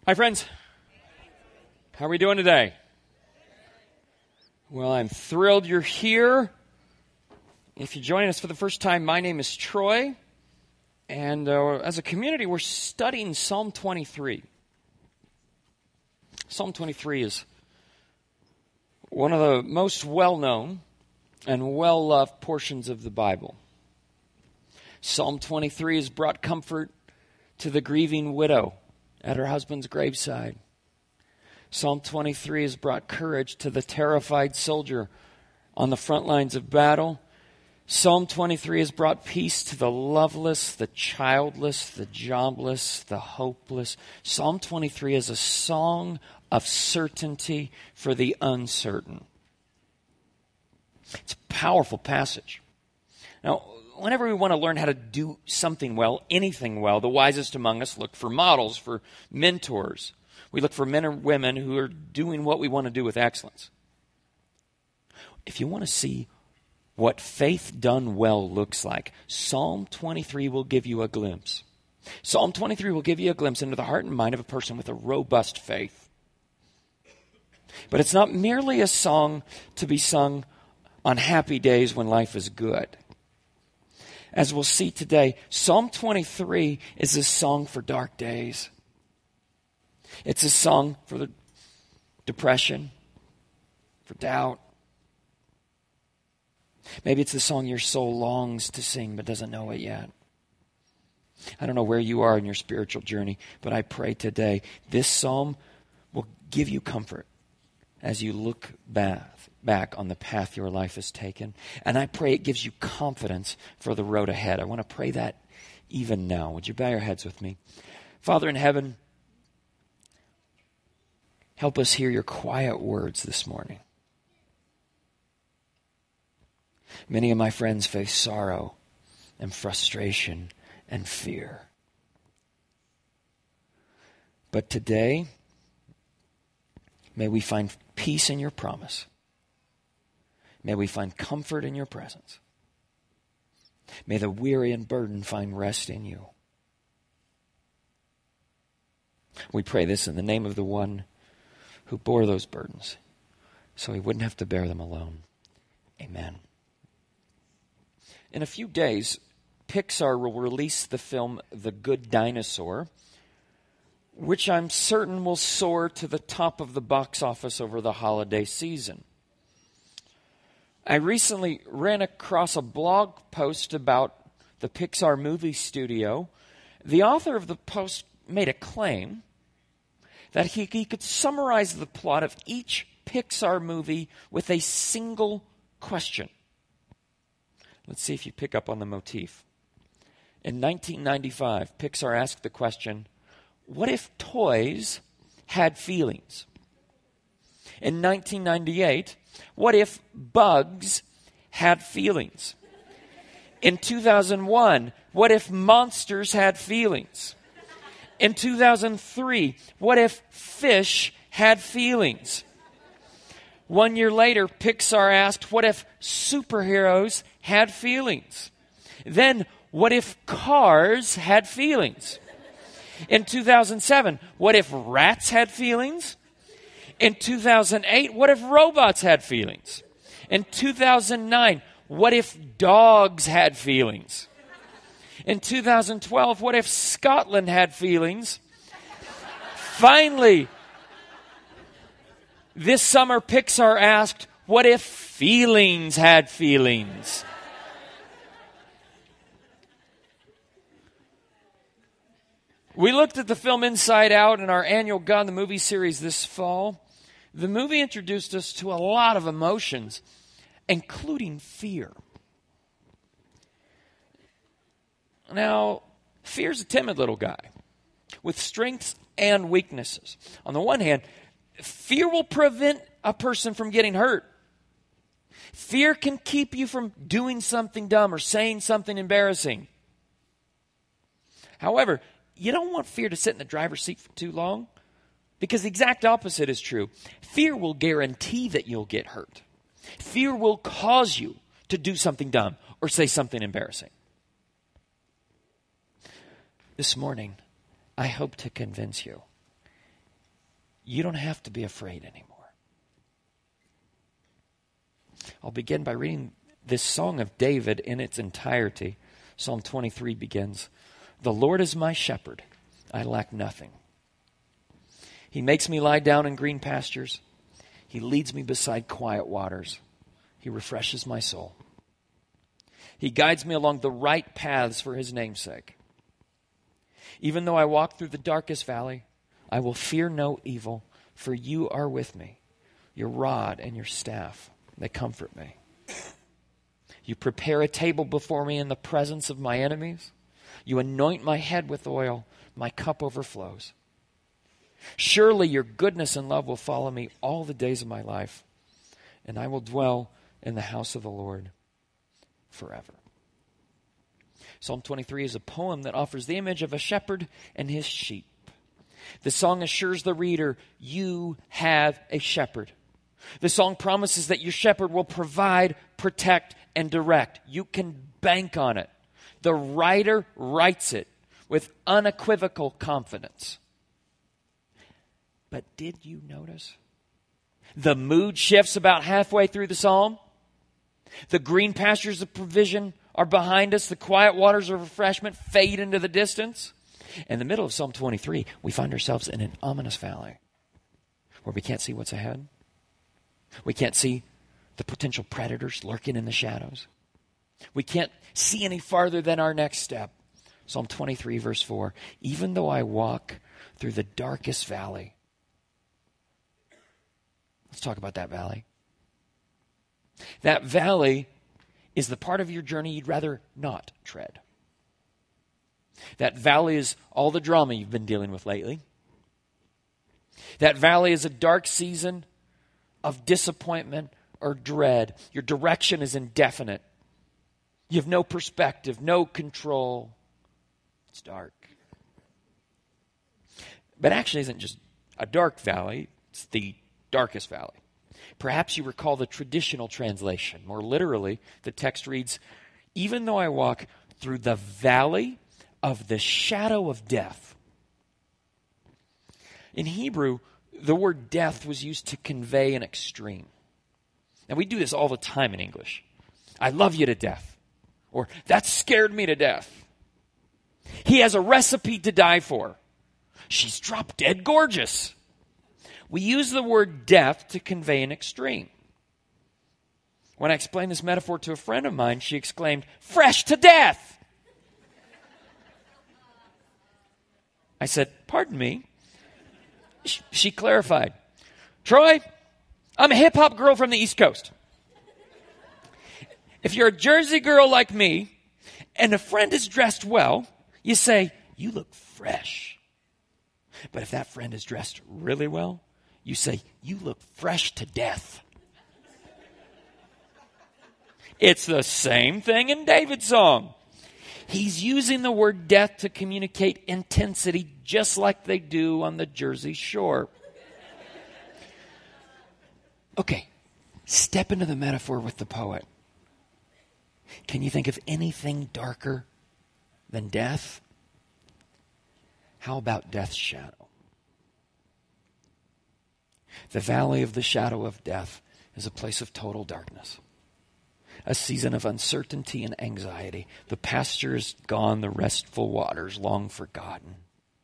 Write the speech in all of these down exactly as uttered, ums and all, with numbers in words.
Hi, friends. How are we doing today? Well, I'm thrilled you're here. If you're joining us for the first time, my name is Troy. And uh, as a community, we're studying Psalm twenty-three. Psalm twenty-three is one of the most well-known and well-loved portions of the Bible. Psalm twenty-three has brought comfort to the grieving widow at her husband's graveside. Psalm twenty-three has brought courage to the terrified soldier on the front lines of battle. Psalm twenty-three has brought peace to the loveless, the childless, the jobless, the hopeless. Psalm twenty-three is a song of certainty for the uncertain. It's a powerful passage. Now, whenever we want to learn how to do something well, anything well, the wisest among us look for models, for mentors. We look for men or women who are doing what we want to do with excellence. If you want to see what faith done well looks like, Psalm twenty-three will give you a glimpse. Psalm twenty-three will give you a glimpse into the heart and mind of a person with a robust faith. But it's not merely a song to be sung on happy days when life is good. As we'll see today, Psalm twenty-three is a song for dark days. It's a song for the depression, for doubt. Maybe it's the song your soul longs to sing but doesn't know it yet. I don't know where you are in your spiritual journey, but I pray today this psalm will give you comfort as you look back. back on the path your life has taken. And I pray it gives you confidence for the road ahead. I want to pray that even now. Would you bow your heads with me? Father in heaven, help us hear your quiet words this morning. Many of my friends face sorrow and frustration and fear. But today, may we find peace in your promise. May we find comfort in your presence. May the weary and burdened find rest in you. We pray this in the name of the one who bore those burdens so he wouldn't have to bear them alone. Amen. In a few days, Pixar will release the film The Good Dinosaur, which I'm certain will soar to the top of the box office over the holiday season. I recently ran across a blog post about the Pixar movie studio. The author of the post made a claim that he, he could summarize the plot of each Pixar movie with a single question. Let's see if you pick up on the motif. In nineteen ninety-five, Pixar asked the question, what if toys had feelings? In nineteen ninety-eight, what if bugs had feelings? In two thousand one, what if monsters had feelings? In two thousand three, what if fish had feelings? One year later, Pixar asked, what if superheroes had feelings? Then, what if cars had feelings? In two thousand seven, what if rats had feelings? In two thousand eight, what if robots had feelings? In two thousand nine, what if dogs had feelings? In two thousand twelve, what if Scotland had feelings? Finally, this summer, Pixar asked, what if feelings had feelings? We looked at the film Inside Out in our annual God in the Movie series this fall. The movie introduced us to a lot of emotions, including fear. Now, fear's a timid little guy with strengths and weaknesses. On the one hand, fear will prevent a person from getting hurt. Fear can keep you from doing something dumb or saying something embarrassing. However, you don't want fear to sit in the driver's seat for too long, because the exact opposite is true. Fear will guarantee that you'll get hurt. Fear will cause you to do something dumb or say something embarrassing. This morning, I hope to convince you you don't have to be afraid anymore. I'll begin by reading this song of David in its entirety. Psalm twenty-three begins, "The Lord is my shepherd, I lack nothing. He makes me lie down in green pastures. He leads me beside quiet waters. He refreshes my soul. He guides me along the right paths for his name's sake. Even though I walk through the darkest valley, I will fear no evil, for you are with me. Your rod and your staff, they comfort me. You prepare a table before me in the presence of my enemies. You anoint my head with oil. My cup overflows. Surely your goodness and love will follow me all the days of my life, and I will dwell in the house of the Lord forever." Psalm twenty-three is a poem that offers the image of a shepherd and his sheep. The song assures the reader, you have a shepherd. The song promises that your shepherd will provide, protect, and direct. You can bank on it. The writer writes it with unequivocal confidence. But did you notice? The mood shifts about halfway through the psalm. The green pastures of provision are behind us. The quiet waters of refreshment fade into the distance. In the middle of Psalm twenty-three, we find ourselves in an ominous valley where we can't see what's ahead. We can't see the potential predators lurking in the shadows. We can't see any farther than our next step. Psalm twenty-three, verse four, "Even though I walk through the darkest valley." Let's talk about that valley. That valley is the part of your journey you'd rather not tread. That valley is all the drama you've been dealing with lately. That valley is a dark season of disappointment or dread. Your direction is indefinite. You have no perspective, no control. It's dark. But actually, it isn't just a dark valley. It's the darkest valley. Perhaps you recall the traditional translation. More literally, the text reads, "Even though I walk through the valley of the shadow of death." In Hebrew, the word death was used to convey an extreme. And we do this all the time in English. I love you to death. Or, that scared me to death. He has a recipe to die for. She's drop dead gorgeous. We use the word death to convey an extreme. When I explained this metaphor to a friend of mine, she exclaimed, "Fresh to death!" I said, "Pardon me?" She clarified, "Troy, I'm a hip-hop girl from the East Coast. If you're a Jersey girl like me and a friend is dressed well, you say, 'You look fresh.' But if that friend is dressed really well, you say, 'You look fresh to death.'" It's the same thing in David's song. He's using the word death to communicate intensity just like they do on the Jersey Shore. Okay, step into the metaphor with the poet. Can you think of anything darker than death? How about death's shadow? The valley of the shadow of death is a place of total darkness. A season of uncertainty and anxiety. The pasture is gone, the restful waters long forgotten.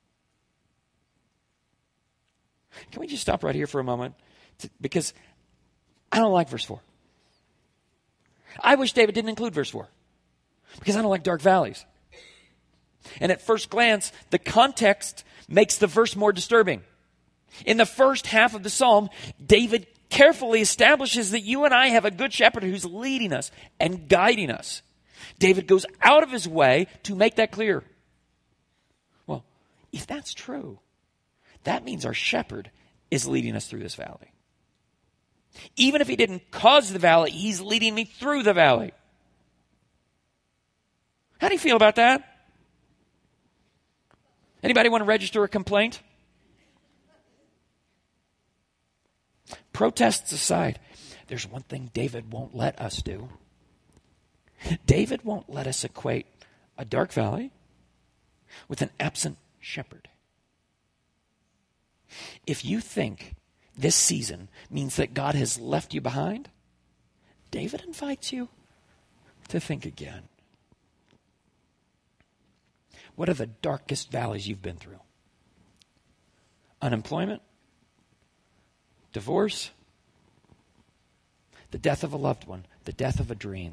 Can we just stop right here for a moment? Because I don't like verse four. I wish David didn't include verse four. Because I don't like dark valleys. And at first glance, the context makes the verse more disturbing. In the first half of the psalm, David carefully establishes that you and I have a good shepherd who's leading us and guiding us. David goes out of his way to make that clear. Well, if that's true, that means our shepherd is leading us through this valley. Even if he didn't cause the valley, he's leading me through the valley. How do you feel about that? Anybody want to register a complaint? Protests aside, there's one thing David won't let us do. David won't let us equate a dark valley with an absent shepherd. If you think this season means that God has left you behind, David invites you to think again. What are the darkest valleys you've been through? Unemployment? Divorce? The death of a loved one? The death of a dream?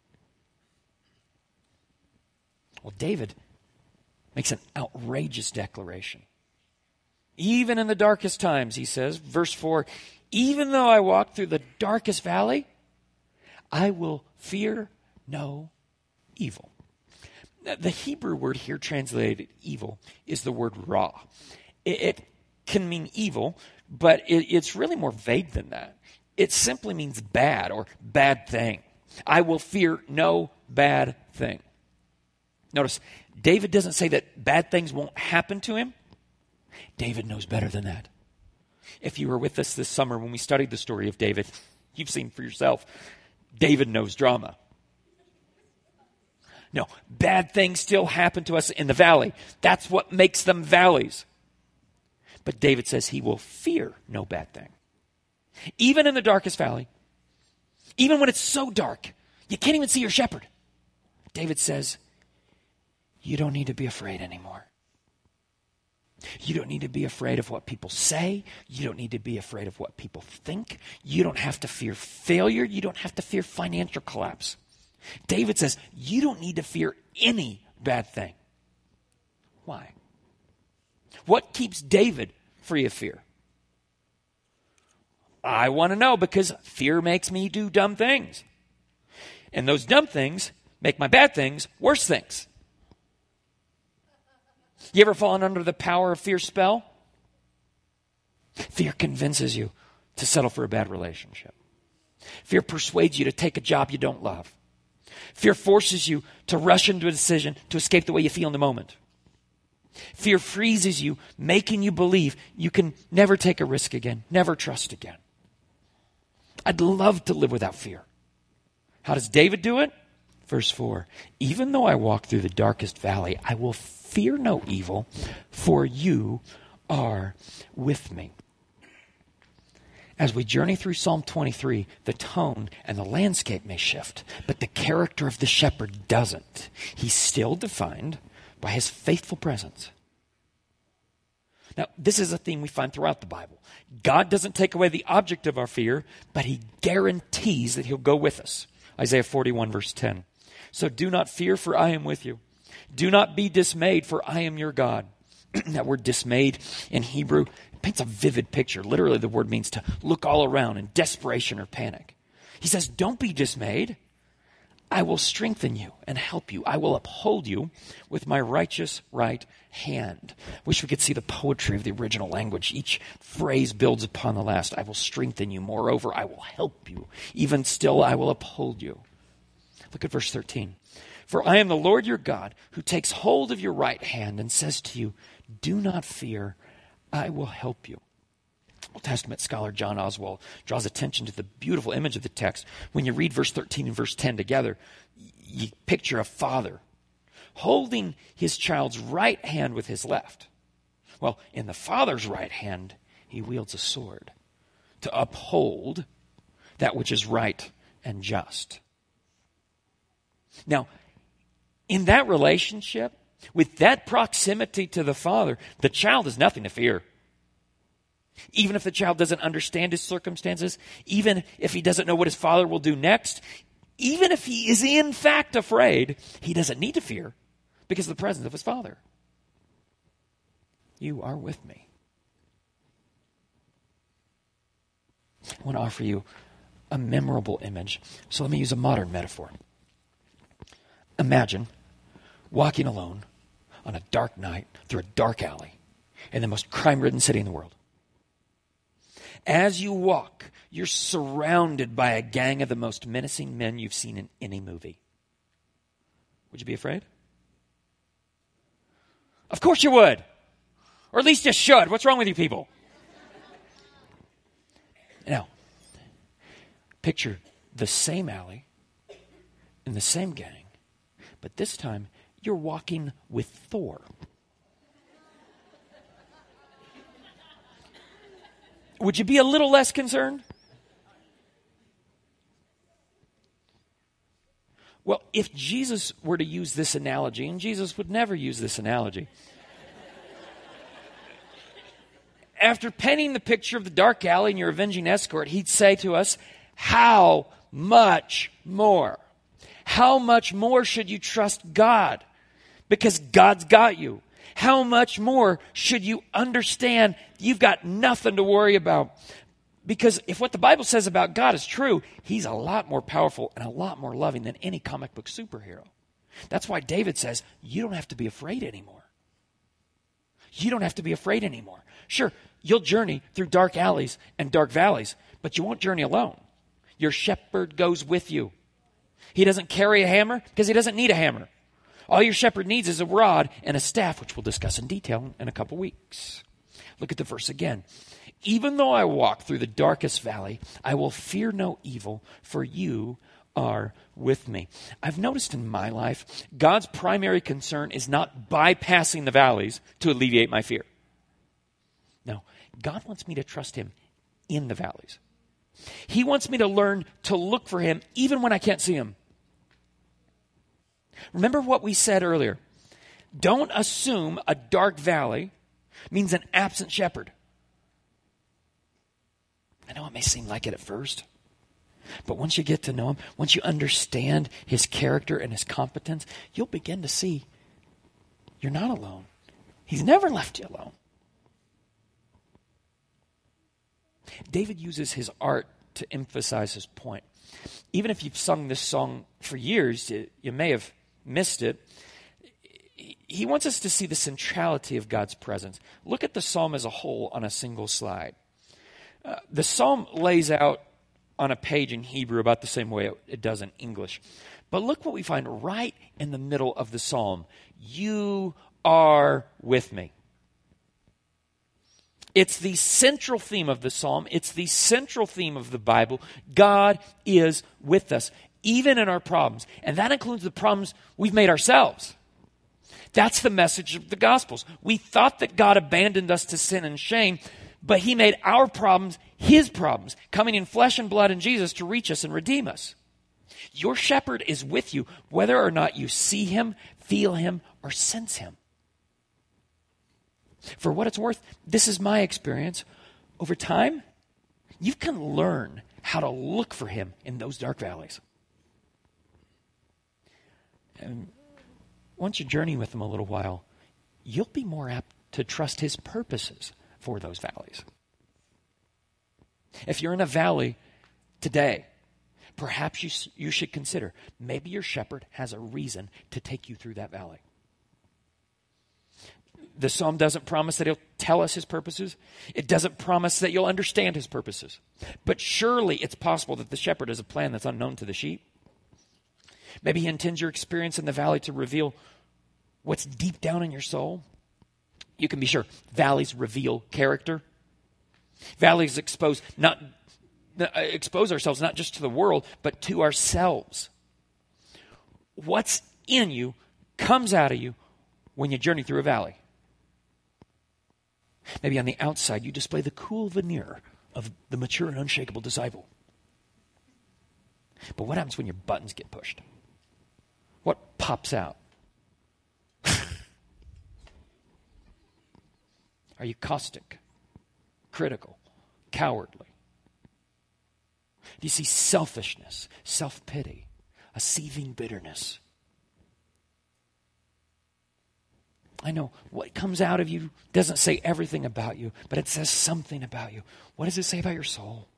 Well, David makes an outrageous declaration. Even in the darkest times, he says, verse four, even though I walk through the darkest valley, I will fear no evil. The Hebrew word here translated evil is the word ra. It, it can mean evil, but it, it's really more vague than that. It simply means bad or bad thing. I will fear no bad thing. Notice, David doesn't say that bad things won't happen to him. David knows better than that. If you were with us this summer when we studied the story of David, you've seen for yourself, David knows drama. No, bad things still happen to us in the valley. That's what makes them valleys. But David says he will fear no bad thing. Even in the darkest valley, even when it's so dark, you can't even see your shepherd. David says, you don't need to be afraid anymore. You don't need to be afraid of what people say. You don't need to be afraid of what people think. You don't have to fear failure. You don't have to fear financial collapse. David says, you don't need to fear any bad thing. Why? What keeps David free of fear? I want to know, because fear makes me do dumb things. And those dumb things make my bad things worse things. You ever fallen under the power of fear's spell? Fear convinces you to settle for a bad relationship. Fear persuades you to take a job you don't love. Fear forces you to rush into a decision to escape the way you feel in the moment. Fear freezes you, making you believe you can never take a risk again, never trust again. I'd love to live without fear. How does David do it? Verse four, even though I walk through the darkest valley, I will fear no evil, for you are with me. As we journey through Psalm twenty-three, the tone and the landscape may shift, but the character of the shepherd doesn't. He's still defined by his faithful presence. Now, this is a theme we find throughout the Bible. God doesn't take away the object of our fear, but he guarantees that he'll go with us. Isaiah forty-one, verse ten. So do not fear, for I am with you. Do not be dismayed, for I am your God. That word dismayed in Hebrew paints a vivid picture. Literally, the word means to look all around in desperation or panic. He says, don't be dismayed. I will strengthen you and help you. I will uphold you with my righteous right hand. Wish we could see the poetry of the original language. Each phrase builds upon the last. I will strengthen you. Moreover, I will help you. Even still, I will uphold you. Look at verse thirteen. For I am the Lord your God, who takes hold of your right hand and says to you, do not fear, I will help you. Old Testament scholar John Oswald draws attention to the beautiful image of the text. When you read verse thirteen and verse ten together, you picture a father holding his child's right hand with his left. Well, in the father's right hand, he wields a sword to uphold that which is right and just. Now, in that relationship, with that proximity to the father, the child has nothing to fear. Even if the child doesn't understand his circumstances, even if he doesn't know what his father will do next, even if he is in fact afraid, he doesn't need to fear because of the presence of his father. You are with me. I want to offer you a memorable image. So let me use a modern metaphor. Imagine walking alone on a dark night through a dark alley in the most crime-ridden city in the world. As you walk, you're surrounded by a gang of the most menacing men you've seen in any movie. Would you be afraid? Of course you would. Or at least you should. What's wrong with you people? Now, picture the same alley in the same gang, but this time you're walking with Thor. would you be a little less concerned? Well, if Jesus were to use this analogy, and Jesus would never use this analogy, after painting the picture of the dark alley and your avenging escort, he'd say to us, how much more? How much more should you trust God? Because God's got you. How much more should you understand you've got nothing to worry about? Because if what the Bible says about God is true, he's a lot more powerful and a lot more loving than any comic book superhero. That's why David says, you don't have to be afraid anymore. You don't have to be afraid anymore. Sure, you'll journey through dark alleys and dark valleys, but you won't journey alone. Your shepherd goes with you. He doesn't carry a hammer because he doesn't need a hammer. All your shepherd needs is a rod and a staff, which we'll discuss in detail in a couple weeks. Look at the verse again. Even though I walk through the darkest valley, I will fear no evil, for you are with me. I've noticed in my life, God's primary concern is not bypassing the valleys to alleviate my fear. No, God wants me to trust him in the valleys. He wants me to learn to look for him even when I can't see him. Remember what we said earlier. Don't assume a dark valley means an absent shepherd. I know it may seem like it at first, but once you get to know him, once you understand his character and his competence, you'll begin to see you're not alone. He's never left you alone. David uses his art to emphasize his point. Even if you've sung this song for years, you, you may have missed it. He wants us to see the centrality of God's presence. Look at the psalm as a whole on a single slide. Uh, the psalm lays out on a page in Hebrew about the same way it, it does in English. But look what we find right in the middle of the psalm. You are with me. It's the central theme of the psalm. It's the central theme of the Bible. God is with us, even in our problems. And that includes the problems we've made ourselves. That's the message of the Gospels. We thought that God abandoned us to sin and shame, but he made our problems his problems, coming in flesh and blood in Jesus to reach us and redeem us. Your shepherd is with you, whether or not you see him, feel him, or sense him. For what it's worth, this is my experience. Over time, you can learn how to look for him in those dark valleys. And once you journey with him a little while, you'll be more apt to trust his purposes for those valleys. If you're in a valley today, perhaps you, you should consider maybe your shepherd has a reason to take you through that valley. The psalm doesn't promise that he'll tell us his purposes. It doesn't promise that you'll understand his purposes. But surely it's possible that the shepherd has a plan that's unknown to the sheep. Maybe he intends your experience in the valley to reveal what's deep down in your soul. You can be sure valleys reveal character. Valleys expose not expose ourselves not just to the world, but to ourselves. What's in you comes out of you when you journey through a valley. Maybe on the outside, you display the cool veneer of the mature and unshakable disciple. But what happens when your buttons get pushed? What pops out? Are you caustic, critical, cowardly? Do you see selfishness, self-pity, a seething bitterness? I know what comes out of you doesn't say everything about you, but it says something about you. What does it say about your soul?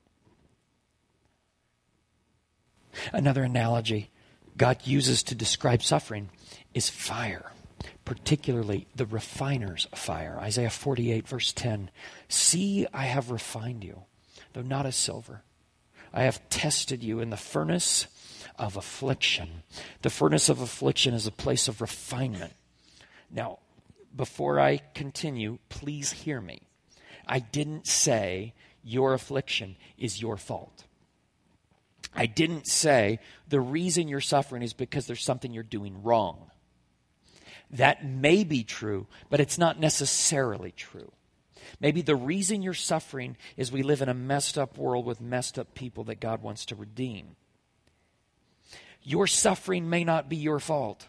Another analogy God uses to describe suffering is fire, particularly the refiner's fire. Isaiah forty-eight, verse ten. See, I have refined you, though not as silver. I have tested you in the furnace of affliction. The furnace of affliction is a place of refinement. Now, before I continue, please hear me. I didn't say your affliction is your fault. I didn't say the reason you're suffering is because there's something you're doing wrong. That may be true, but it's not necessarily true. Maybe the reason you're suffering is we live in a messed up world with messed up people that God wants to redeem. Your suffering may not be your fault,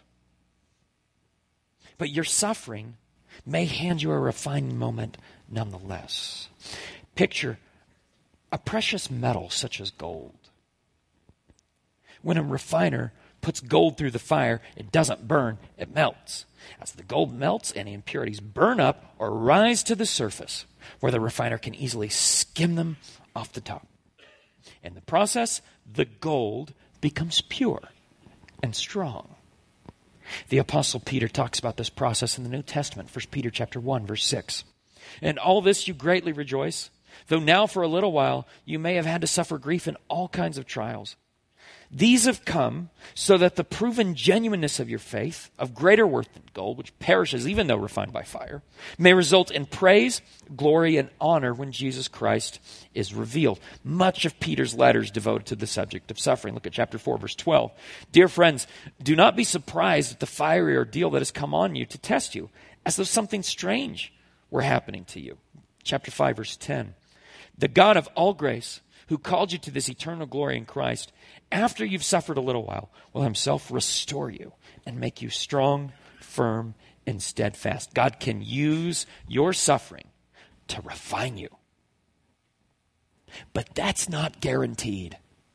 but your suffering may hand you a refining moment nonetheless. Picture a precious metal such as gold. When a refiner puts gold through the fire, it doesn't burn, it melts. As the gold melts, any impurities burn up or rise to the surface, where the refiner can easily skim them off the top. In the process, the gold becomes pure and strong. The Apostle Peter talks about this process in the New Testament, First Peter chapter one, verse six. "In all this you greatly rejoice, though now for a little while you may have had to suffer grief in all kinds of trials. These have come so that the proven genuineness of your faith, of greater worth than gold, which perishes even though refined by fire, may result in praise, glory, and honor when Jesus Christ is revealed." Much of Peter's letter is devoted to the subject of suffering. Look at chapter four, verse twelve. "Dear friends, do not be surprised at the fiery ordeal that has come on you to test you, as though something strange were happening to you." Chapter five, verse ten. "The God of all grace, who called you to this eternal glory in Christ, after you've suffered a little while, will himself restore you and make you strong, firm, and steadfast." God can use your suffering to refine you. But that's not guaranteed.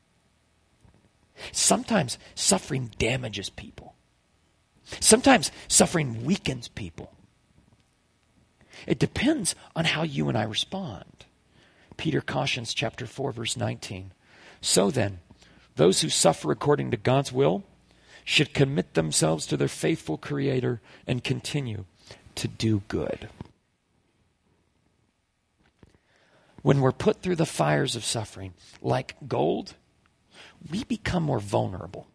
Sometimes suffering damages people. Sometimes suffering weakens people. It depends on how you and I respond. Peter cautions, chapter four, verse nineteen. "So then, those who suffer according to God's will should commit themselves to their faithful Creator and continue to do good." When we're put through the fires of suffering, like gold, we become more vulnerable.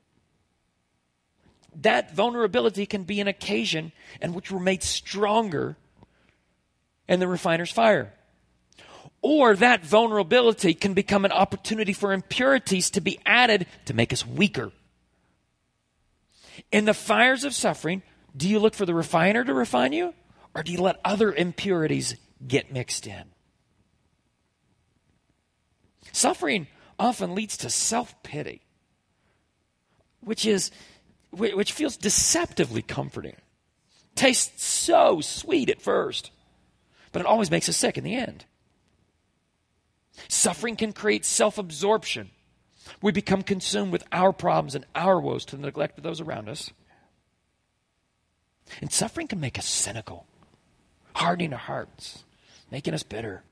That vulnerability can be an occasion in which we're made stronger in the refiner's fire. Or that vulnerability can become an opportunity for impurities to be added to make us weaker. In the fires of suffering, do you look for the refiner to refine you? Or do you let other impurities get mixed in? Suffering often leads to self-pity, which is, which feels deceptively comforting. Tastes so sweet at first, but it always makes us sick in the end. Suffering can create self-absorption. We become consumed with our problems and our woes to the neglect of those around us. And suffering can make us cynical, hardening our hearts, making us bitter.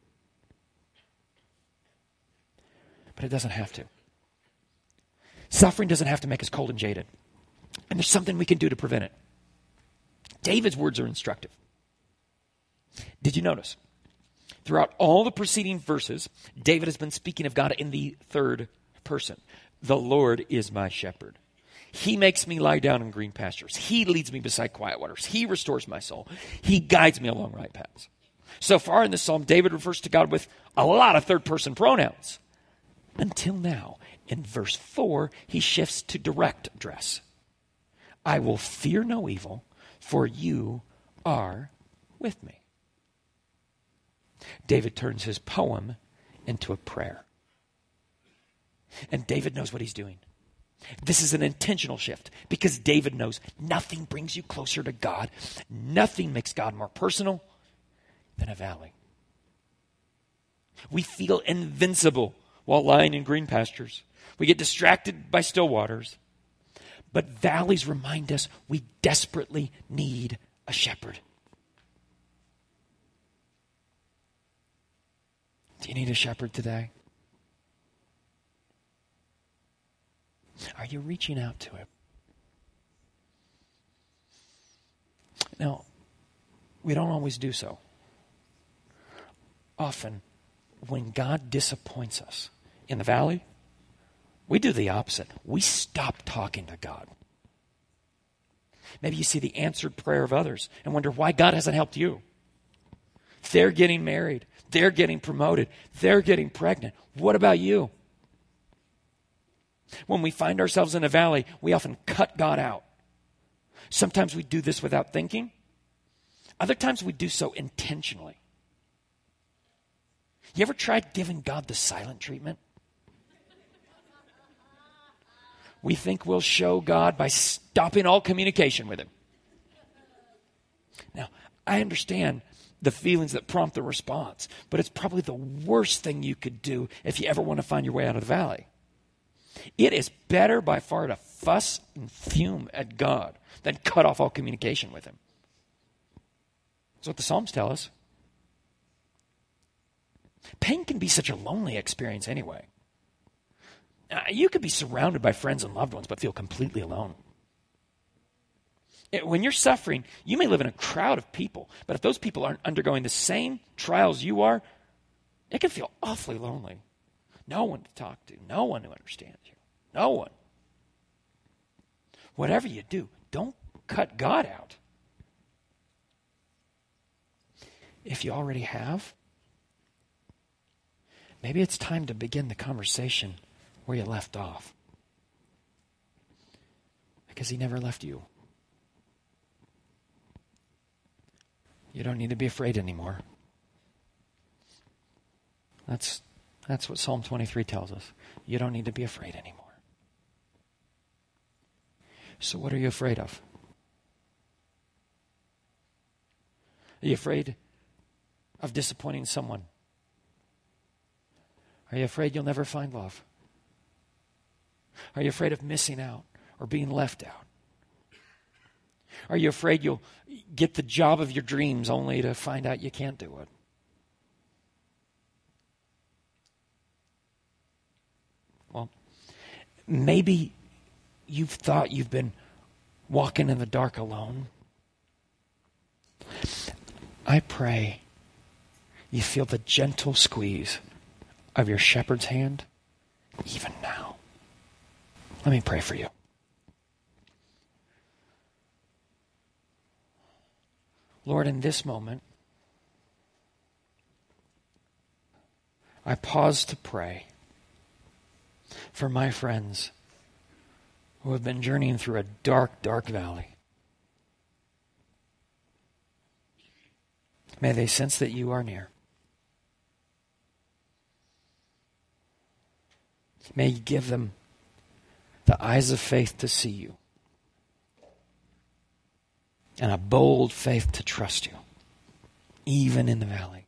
But it doesn't have to. Suffering doesn't have to make us cold and jaded. And there's something we can do to prevent it. David's words are instructive. Did you notice? Throughout all the preceding verses, David has been speaking of God in the third person. The Lord is my shepherd. He makes me lie down in green pastures. He leads me beside quiet waters. He restores my soul. He guides me along right paths. So far in this psalm, David refers to God with a lot of third-person pronouns. Until now, in verse four, he shifts to direct address. "I will fear no evil, for you are with me." David turns his poem into a prayer. And David knows what he's doing. This is an intentional shift because David knows nothing brings you closer to God. Nothing makes God more personal than a valley. We feel invincible while lying in green pastures. We get distracted by still waters. But valleys remind us we desperately need a shepherd. Do you need a shepherd today? Are you reaching out to him? Now, we don't always do so. Often, when God disappoints us in the valley, we do the opposite. We stop talking to God. Maybe you see the answered prayer of others and wonder why God hasn't helped you. They're getting married. They're getting promoted. They're getting pregnant. What about you? When we find ourselves in a valley, we often cut God out. Sometimes we do this without thinking. Other times we do so intentionally. You ever tried giving God the silent treatment? We think we'll show God by stopping all communication with him. Now, I understand the feelings that prompt the response, but it's probably the worst thing you could do if you ever want to find your way out of the valley. It is better by far to fuss and fume at God than cut off all communication with him. That's what the Psalms tell us. Pain can be such a lonely experience anyway. Uh, you could be surrounded by friends and loved ones, but feel completely alone. It, when you're suffering, you may live in a crowd of people, but if those people aren't undergoing the same trials you are, it can feel awfully lonely. No one to talk to, no one who understands you, no one. Whatever you do, don't cut God out. If you already have, maybe it's time to begin the conversation where you left off. Because he never left you. You don't need to be afraid anymore. That's, that's what Psalm twenty-three tells us. You don't need to be afraid anymore. So what are you afraid of? Are you afraid of disappointing someone? Are you afraid you'll never find love? Are you afraid of missing out or being left out? Are you afraid you'll get the job of your dreams only to find out you can't do it? Well, maybe you've thought you've been walking in the dark alone. I pray you feel the gentle squeeze of your shepherd's hand even now. Let me pray for you. Lord, in this moment, I pause to pray for my friends who have been journeying through a dark, dark valley. May they sense that you are near. May you give them the eyes of faith to see you, and a bold faith to trust you, even in the valley.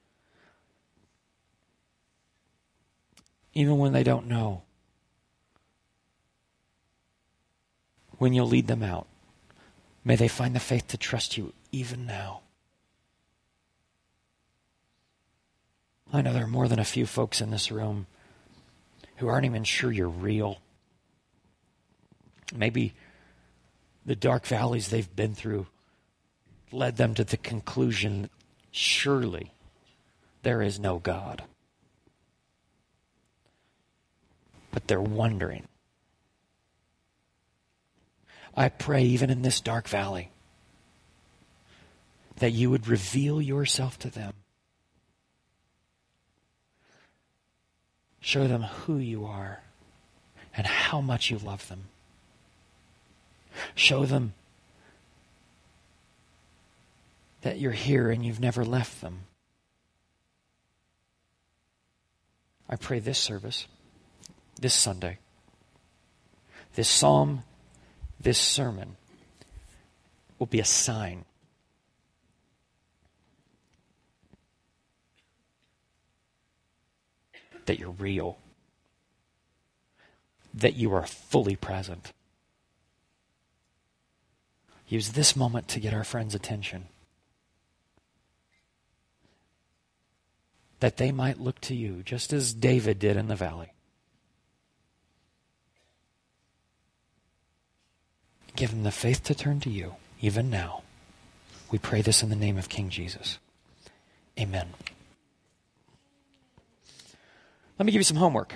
Even when they don't know when you'll lead them out, may they find the faith to trust you even now. I know there are more than a few folks in this room who aren't even sure you're real. Maybe the dark valleys they've been through led them to the conclusion that surely there is no God. But they're wondering. I pray even in this dark valley that you would reveal yourself to them. Show them who you are and how much you love them. Show them that you're here and you've never left them. I pray this service, this Sunday, this psalm, this sermon will be a sign that you're real, that you are fully present. Use this moment to get our friends' attention, that they might look to you just as David did in the valley. Give them the faith to turn to you, even now. We pray this in the name of King Jesus. Amen. Let me give you some homework.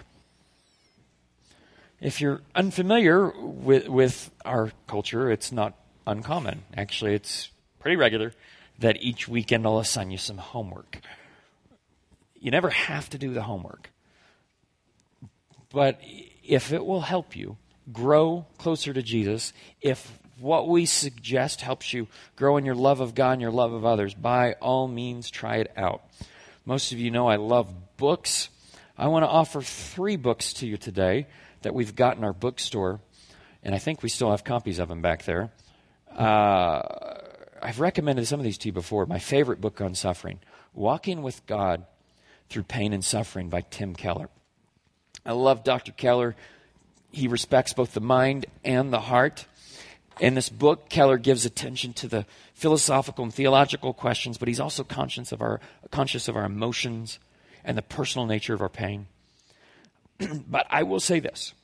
If you're unfamiliar with, with our culture, it's not uncommon. Actually, it's pretty regular that each weekend I'll assign you some homework. You never have to do the homework. But if it will help you grow closer to Jesus, if what we suggest helps you grow in your love of God and your love of others, by all means, try it out. Most of you know I love books. I want to offer three books to you today that we've got in our bookstore, and I think we still have copies of them back there. Uh, I've recommended some of these to you before. My favorite book on suffering, Walking with God Through Pain and Suffering by Tim Keller. I love Doctor Keller. He respects both the mind and the heart. In this book, Keller gives attention to the philosophical and theological questions, but he's also conscious of our, conscious of our emotions and the personal nature of our pain. But I will say this.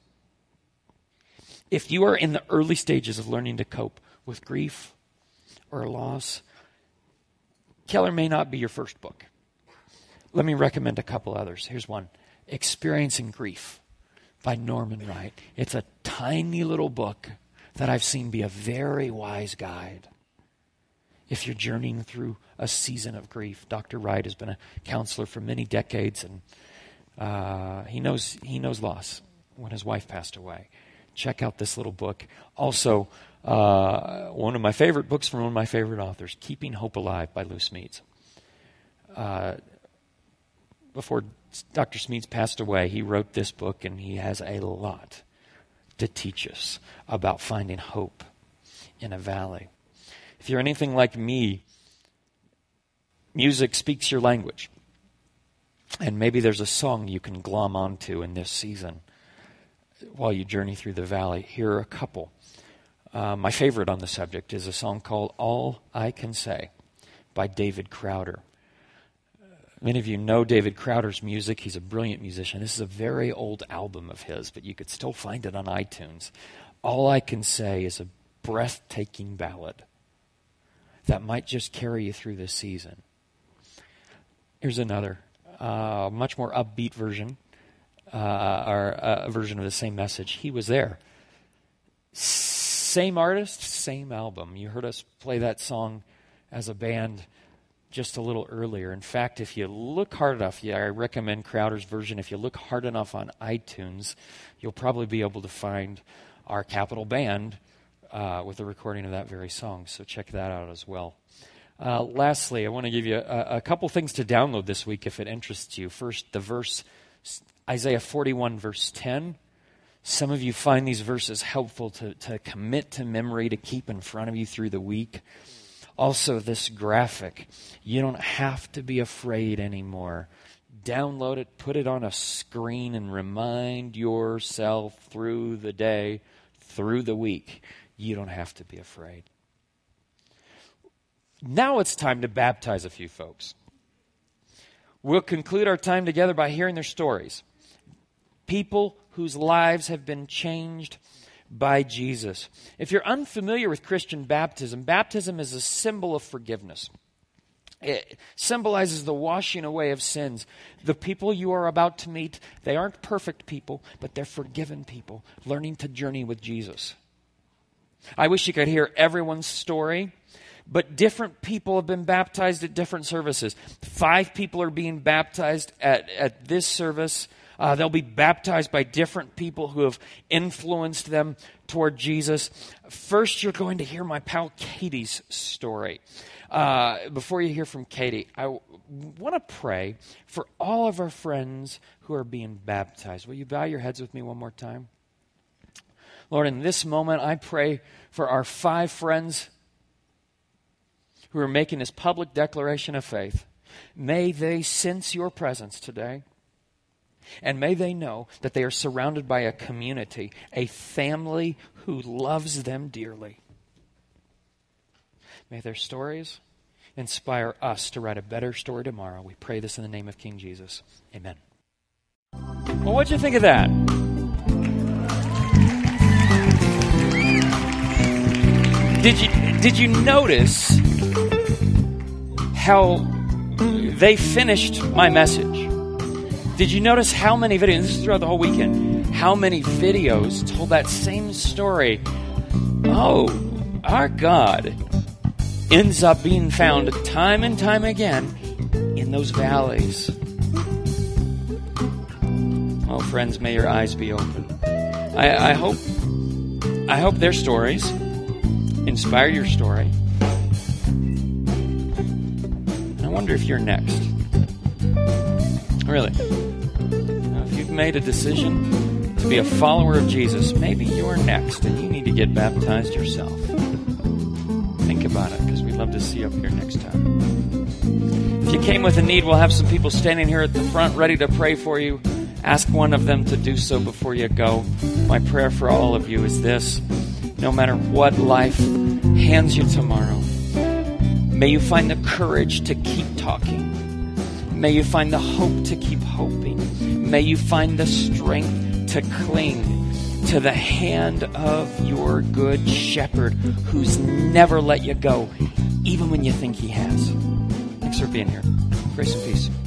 If you are in the early stages of learning to cope with grief or loss, Keller may not be your first book. Let me recommend a couple others. Here's one, Experiencing Grief by Norman Wright. It's a tiny little book that I've seen be a very wise guide if you're journeying through a season of grief. Doctor Wright has been a counselor for many decades, and uh, he knows he knows loss when his wife passed away. Check out this little book. Also, uh, one of my favorite books from one of my favorite authors, Keeping Hope Alive by Lou Smedes. Uh, before Doctor Smedes passed away, he wrote this book, and he has a lot to teach us about finding hope in a valley. If you're anything like me, music speaks your language. And maybe there's a song you can glom onto in this season while you journey through the valley. Here are a couple. Uh, my favorite on the subject is a song called All I Can Say by David Crowder. Many of you know David Crowder's music. He's a brilliant musician. This is a very old album of his, but you could still find it on iTunes. All I Can Say is a breathtaking ballad that might just carry you through this season. Here's another, uh, much more upbeat version, uh, or a version of the same message. He Was There. Same artist, same album. You heard us play that song as a band just a little earlier. In fact, if you look hard enough, yeah, I recommend Crowder's version. If you look hard enough on iTunes, you'll probably be able to find our Capitol Band uh, with a recording of that very song. So check that out as well. Uh, lastly, I want to give you a, a couple things to download this week if it interests you. First, the verse, Isaiah forty-one, verse ten. Some of you find these verses helpful to, to commit to memory, to keep in front of you through the week. Also, this graphic, you don't have to be afraid anymore. Download it, put it on a screen, and remind yourself through the day, through the week, you don't have to be afraid. Now it's time to baptize a few folks. We'll conclude our time together by hearing their stories. People whose lives have been changed by Jesus. If you're unfamiliar with Christian baptism, baptism is a symbol of forgiveness. It symbolizes the washing away of sins. The people you are about to meet, they aren't perfect people, but they're forgiven people, learning to journey with Jesus. I wish you could hear everyone's story, but different people have been baptized at different services. Five people are being baptized at, at this service. Uh, they'll be baptized by different people who have influenced them toward Jesus. First, you're going to hear my pal Katie's story. Uh, before you hear from Katie, I w- want to pray for all of our friends who are being baptized. Will you bow your heads with me one more time? Lord, in this moment, I pray for our five friends who are making this public declaration of faith. May they sense your presence today. And may they know that they are surrounded by a community, a family who loves them dearly. May their stories inspire us to write a better story tomorrow. We pray this in the name of King Jesus. Amen. Well, what'd you think of that? Did you, did you notice how they finished my message? Did you notice how many videos, this is throughout the whole weekend, how many videos told that same story? Oh, our God ends up being found time and time again in those valleys. Oh, friends, may your eyes be open. I, I hope, I hope their stories inspire your story. And I wonder if you're next. Really. Now, if you've made a decision to be a follower of Jesus, maybe you're next and you need to get baptized yourself. Think about it, because we'd love to see you up here next time. If you came with a need, we'll have some people standing here at the front ready to pray for you. Ask one of them to do so before you go. My prayer for all of you is this: no matter what life hands you tomorrow, may you find the courage to keep talking. May you find the hope to keep hoping. May you find the strength to cling to the hand of your good shepherd who's never let you go, even when you think he has. Thanks for being here. Grace and peace.